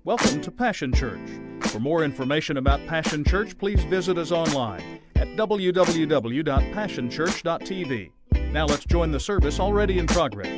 Welcome to Passion Church. For more information about Passion Church, please visit us online at www.passionchurch.tv. Now let's join the service already in progress.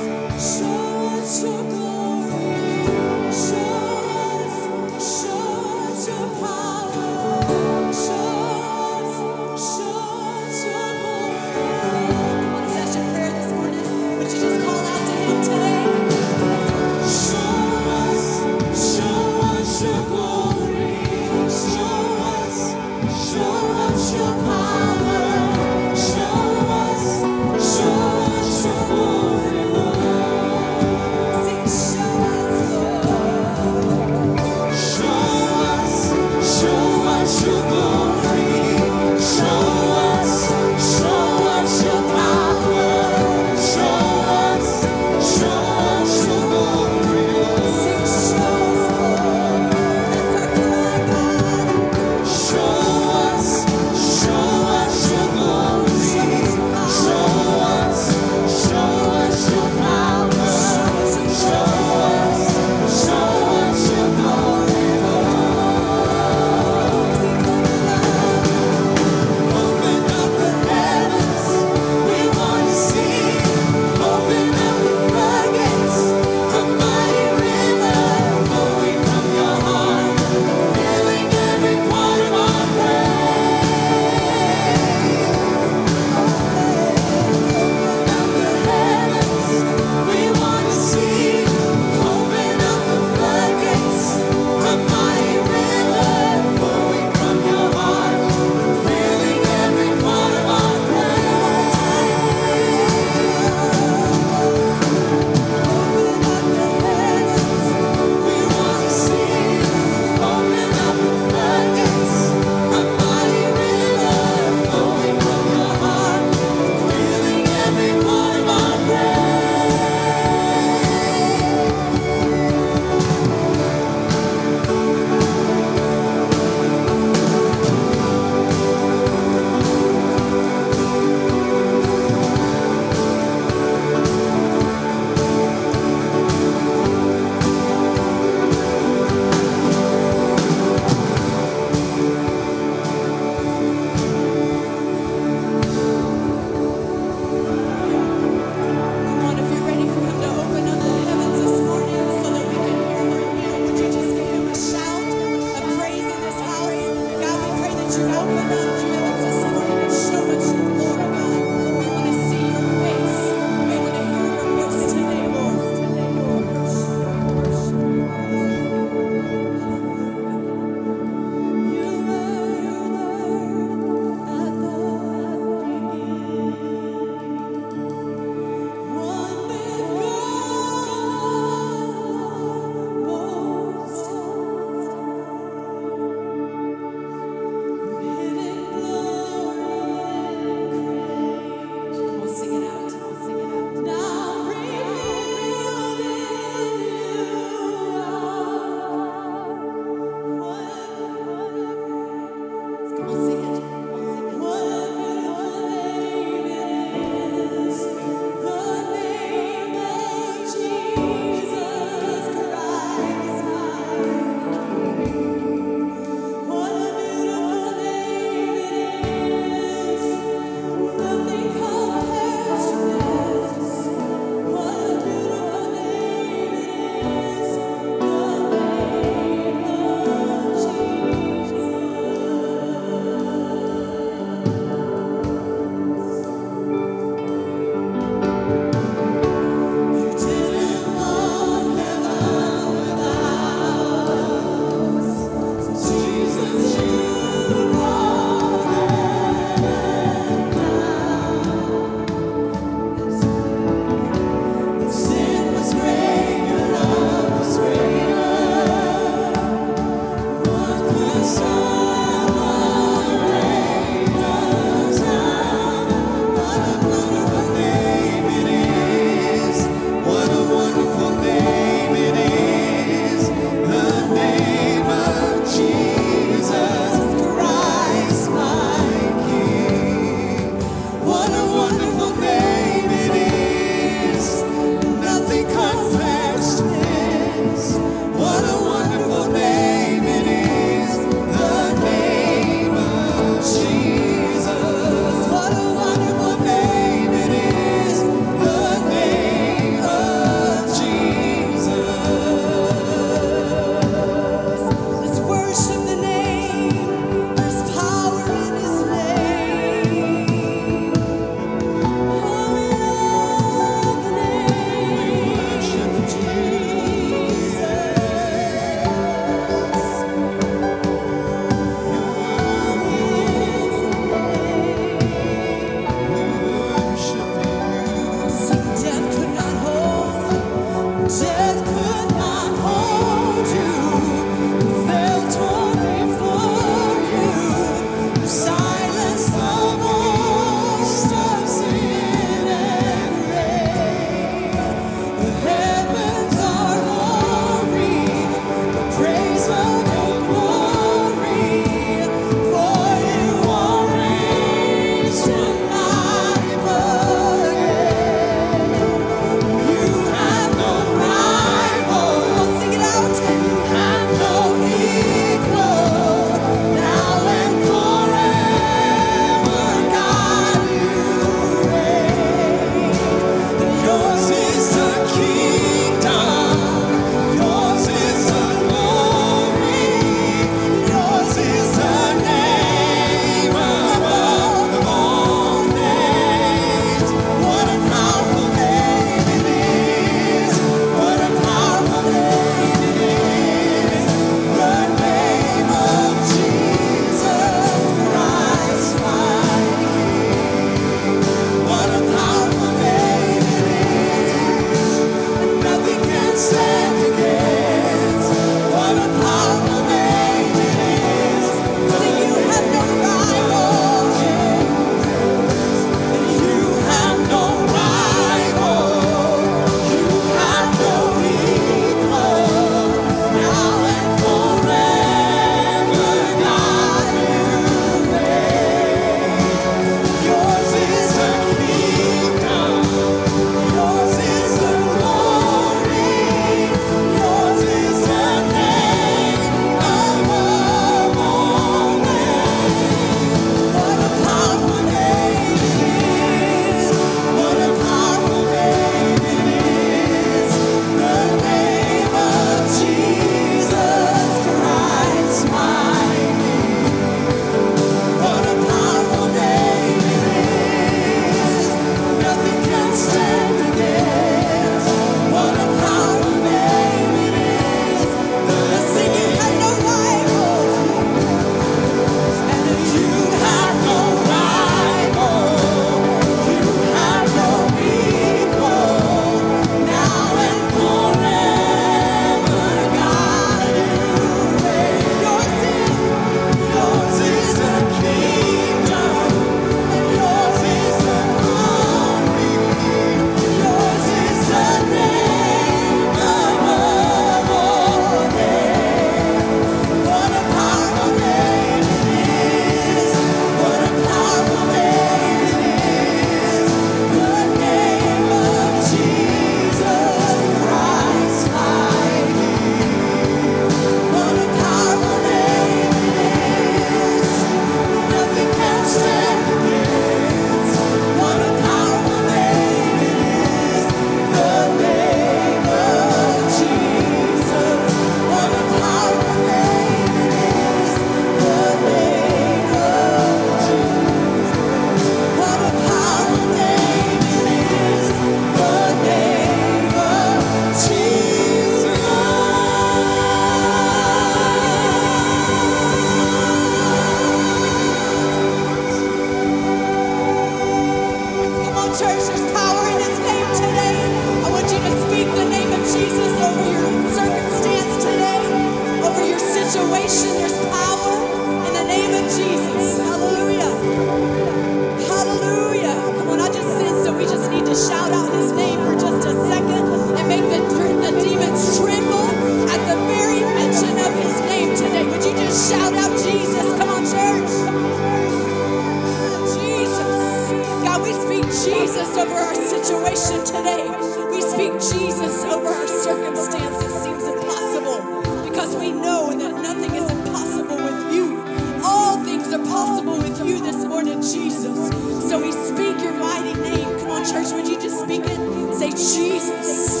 Jesus, over our circumstances seems impossible, because we know that nothing is impossible with you. All things are possible with you this morning, Jesus. So we speak your mighty name. Come on, church, would you just speak it? Say, Jesus.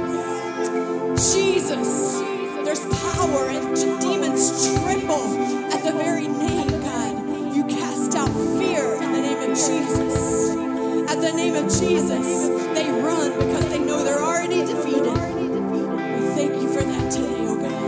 Jesus. There's power, and demons tremble at the very name, God. You cast out fear in the name of Jesus. At the name of Jesus, they run because they know they're already defeated. We thank you for that today, oh God.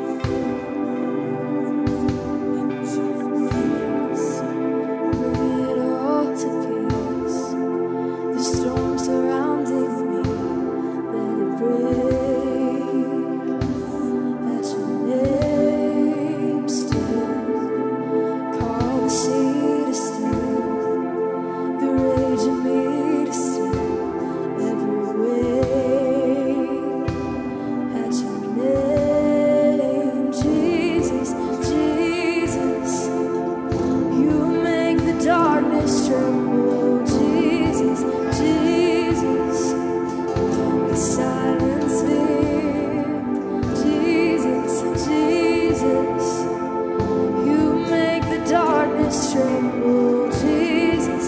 Bring it all to peace. The storm surrounding me, let it break. At your name still, call the sea to still, the rage in me to still, every wave. At your name, Jesus, Jesus, you make the darkness tremble. Jesus, Jesus, you silence fear. Jesus, Jesus, you make the darkness tremble. Jesus,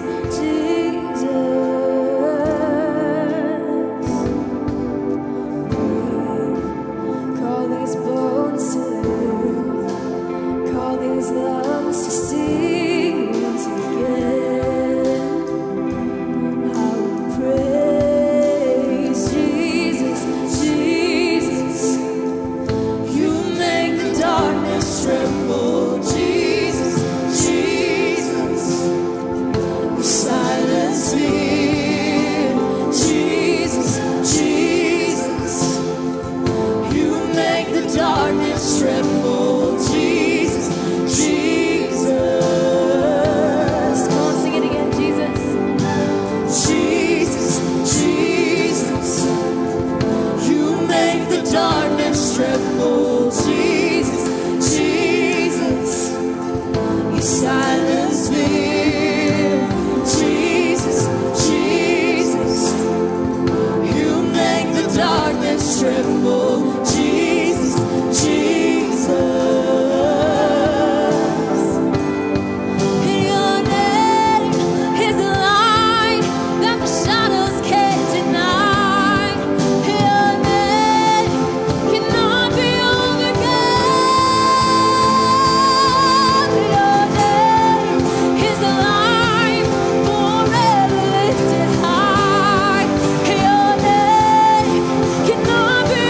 Jesus, call these bones to live, call these lungs to sing once again. I will praise Jesus, Jesus. You make the darkness tremble. Jesus, Jesus. You silence fear. Jesus, Jesus. You make the darkness tremble. Jesus, Jesus. Come on, sing it again, Jesus. Jesus, Jesus. You make the darkness tremble. Jesus, Jesus. You silence fear. Jesus, Jesus. You make the darkness tremble. Jesus, Jesus. Your name is a light that the shadows can't deny. Your name cannot be overcome. Your name is alive, forever lifted high. Your name cannot be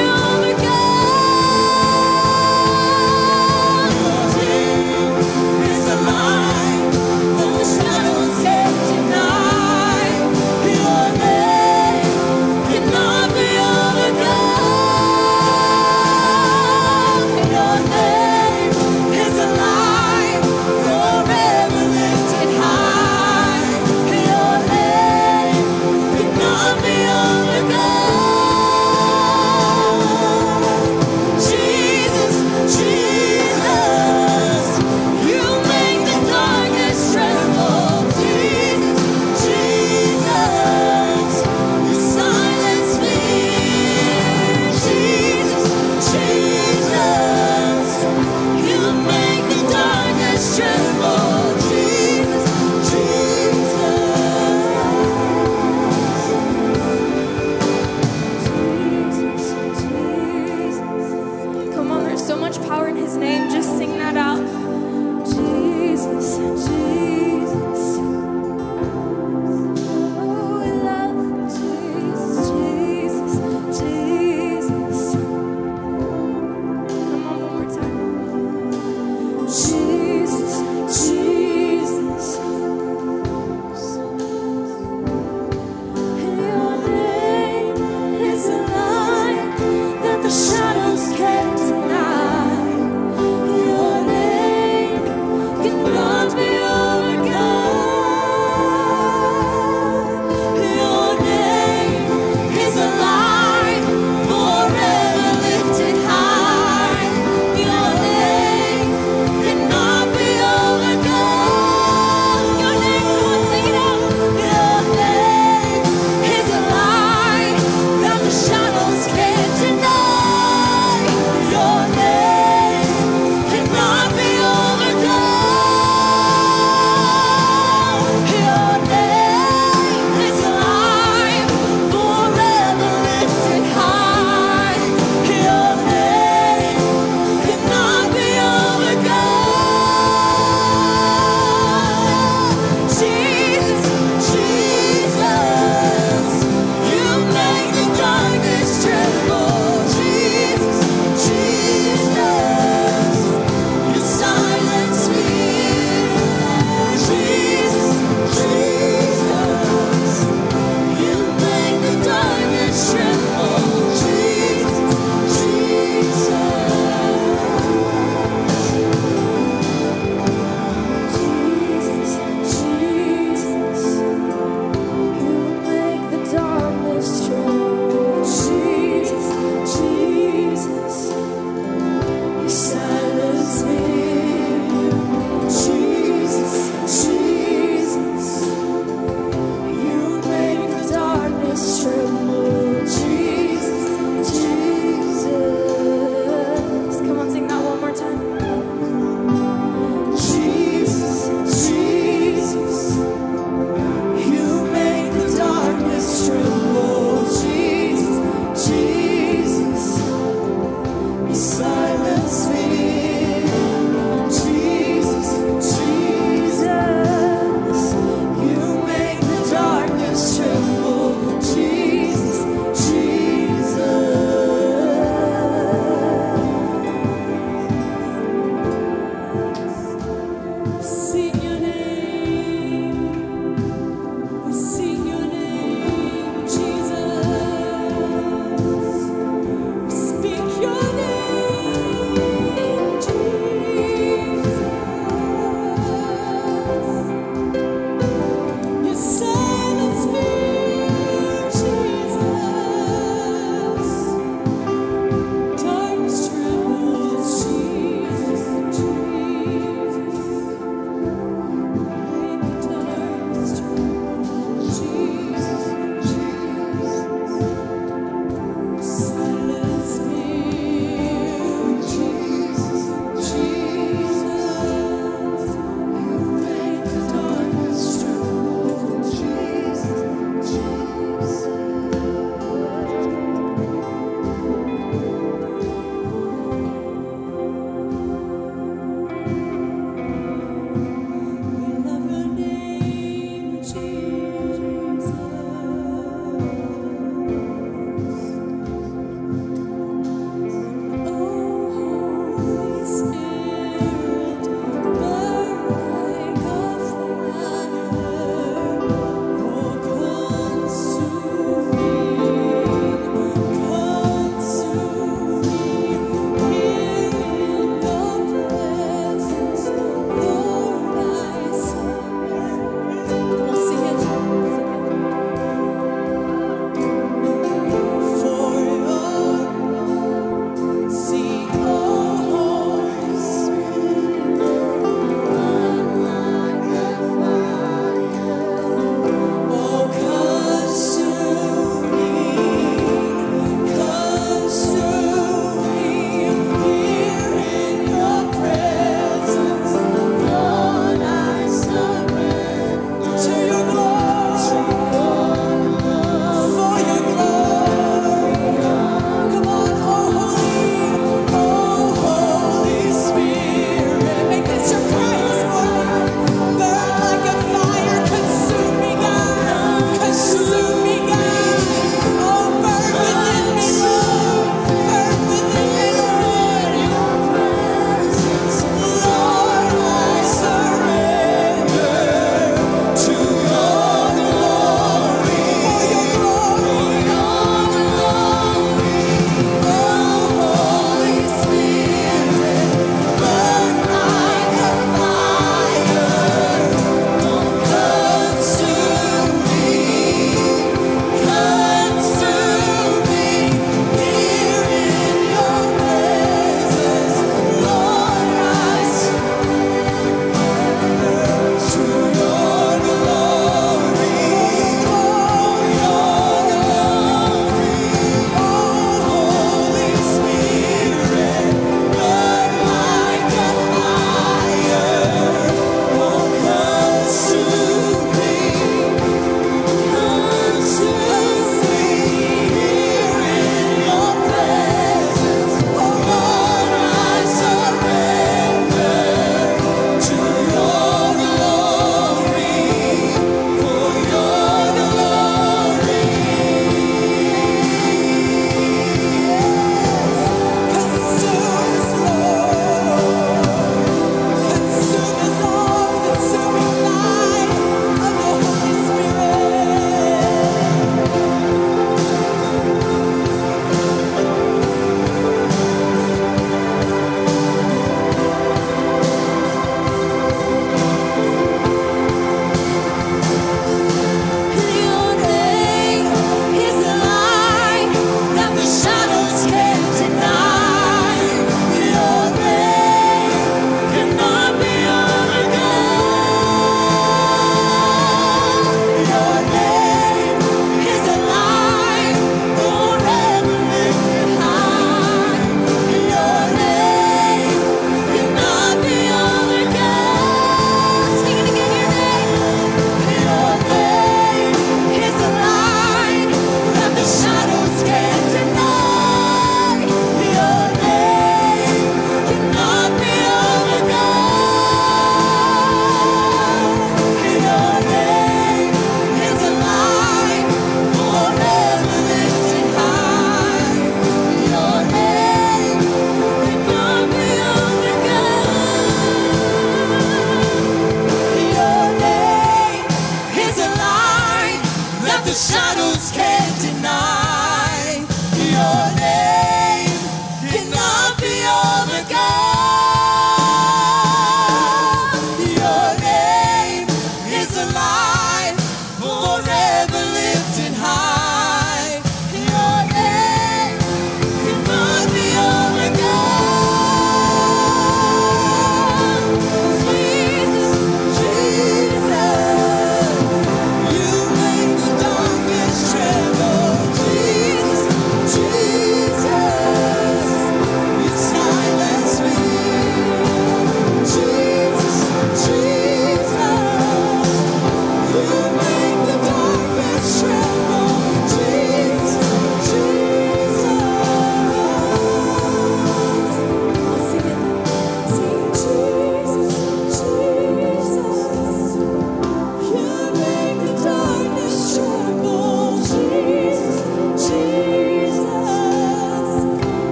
Your name cannot be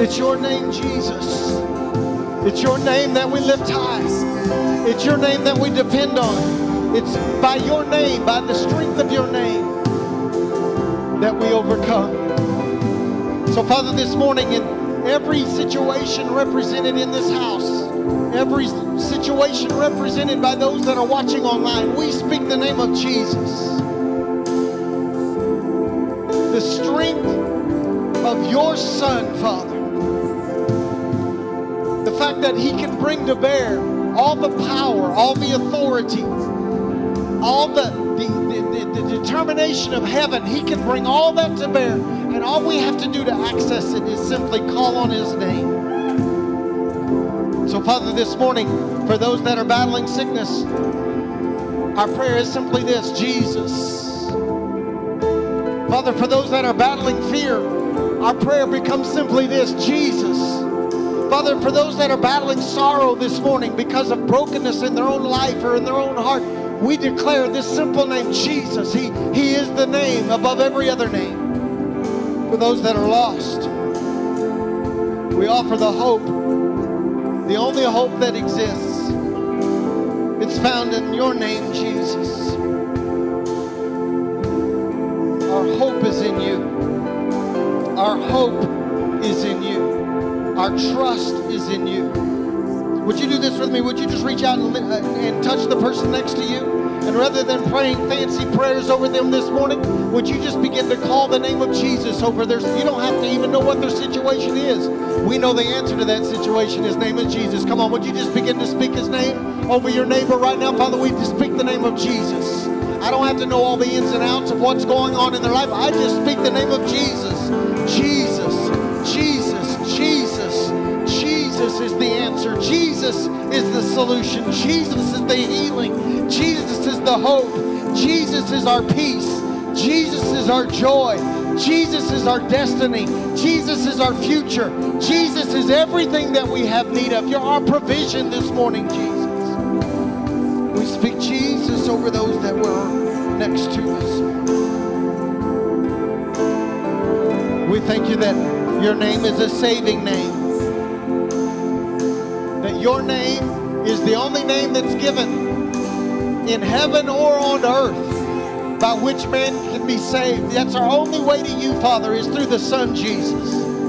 It's your name, Jesus. It's your name that we lift high. It's your name that we depend on. It's by your name, by the strength of your name, that we overcome. So, Father, this morning, in every situation represented in this house, every situation represented by those that are watching online, we speak the name of Jesus. The strength of your Son, Father. The fact that he can bring to bear all the power, all the authority, all the determination of heaven. He can bring all that to bear. And all we have to do to access it is simply call on his name. So, Father, this morning, for those that are battling sickness, our prayer is simply this: Jesus. Father, for those that are battling fear, our prayer becomes simply this: Jesus. Father, for those that are battling sorrow this morning because of brokenness in their own life or in their own heart, we declare this simple name, Jesus. He is the name above every other name. For those that are lost, we offer the hope, the only hope that exists. It's found in your name, Jesus. Our hope is in you. Our hope is in you. Our trust is in you. Would you do this with me? Would you just reach out and touch the person next to you? And rather than praying fancy prayers over them this morning, would you just begin to call the name of Jesus over theirs? You don't have to even know what their situation is. We know the answer to that situation. His name is Jesus. Come on, would you just begin to speak his name over your neighbor right now? Father, we just speak the name of Jesus. I don't have to know all the ins and outs of what's going on in their life. I just speak the name of Jesus. Jesus, Jesus, Jesus. Jesus is the answer. Jesus is the solution. Jesus is the healing. Jesus is the hope. Jesus is our peace. Jesus is our joy. Jesus is our destiny. Jesus is our future. Jesus is everything that we have need of. You're our provision this morning, Jesus. We speak Jesus over those that were next to us. We thank you that your name is a saving name. That your name is the only name that's given in heaven or on earth by which man can be saved. That's our only way to you, Father, is through the Son, Jesus.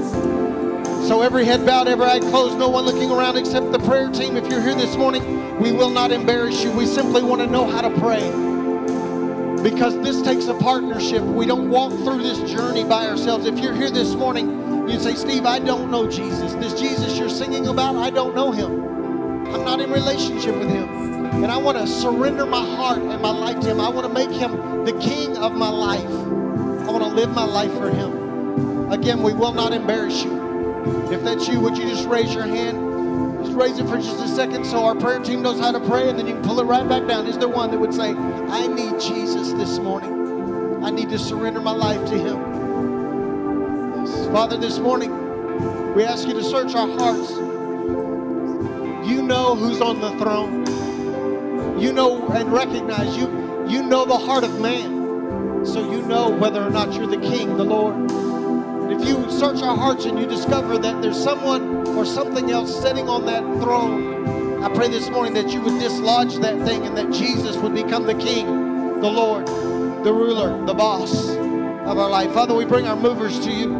So every head bowed, every eye closed, no one looking around except the prayer team. If you're here this morning, we will not embarrass you. We simply want to know how to pray. Because this takes a partnership. We don't walk through this journey by ourselves. If you're here this morning, you say, Steve, I don't know Jesus. This Jesus you're singing about, I don't know him. I'm not in relationship with him. And I want to surrender my heart and my life to him. I want to make him the king of my life. I want to live my life for him. Again, we will not embarrass you. If that's you, would you just raise your hand? Just raise it for just a second so our prayer team knows how to pray, and then you can pull it right back down. Is there one that would say, I need Jesus this morning. I need to surrender my life to him. Father, this morning, we ask you to search our hearts. You know who's on the throne. You know and recognize you know the heart of man. So you know whether or not you're the King, the Lord. And if you search our hearts and you discover that there's someone or something else sitting on that throne, I pray this morning that you would dislodge that thing and that Jesus would become the King, the Lord, the ruler, the boss of our life. Father, we bring our movers to you.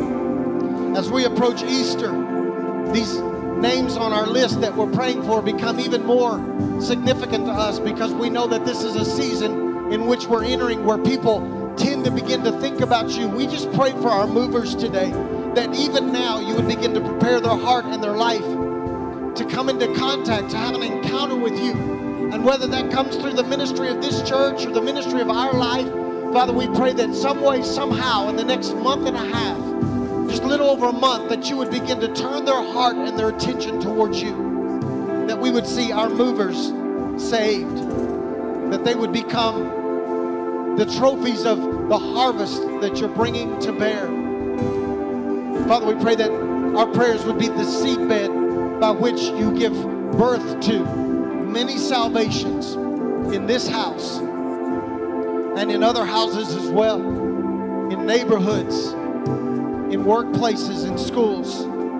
As we approach Easter, these names on our list that we're praying for become even more significant to us because we know that this is a season in which we're entering where people tend to begin to think about you. We just pray for our movers today that even now you would begin to prepare their heart and their life to come into contact, to have an encounter with you. And whether that comes through the ministry of this church or the ministry of our life, Father, we pray that some way, somehow, in the next month and a half, just a little over a month, that you would begin to turn their heart and their attention towards you. That we would see our movers saved. That they would become the trophies of the harvest that you're bringing to bear. Father, we pray that our prayers would be the seedbed by which you give birth to many salvations in this house and in other houses as well, in neighborhoods, in workplaces, in schools.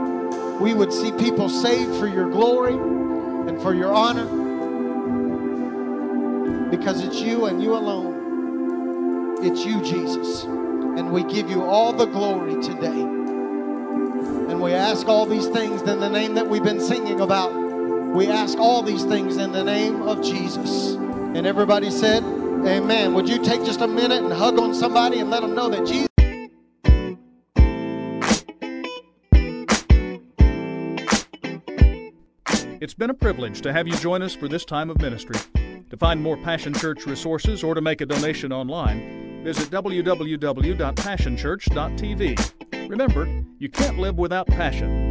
we would see people saved for your glory and for your honor, because it's you and you alone. It's you, Jesus. And we give you all the glory today. And we ask all these things in the name that we've been singing about. We ask all these things in the name of Jesus. And everybody said, amen. Would you take just a minute and hug on somebody and let them know that Jesus... It's been a privilege to have you join us for this time of ministry. To find more Passion Church resources or to make a donation online, visit www.passionchurch.tv. Remember, you can't live without passion.